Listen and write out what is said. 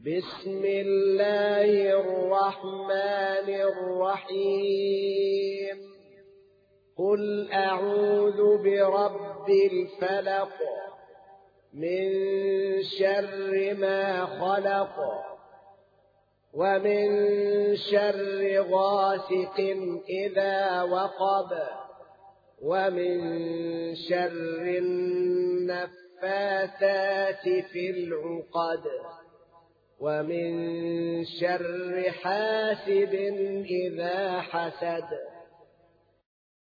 بسم الله الرحمن الرحيم قل أعوذ برب الفلق من شر ما خلق ومن شر غاسق إذا وقب ومن شر النفاثات في العقد ومن شر حاسد إذا حسد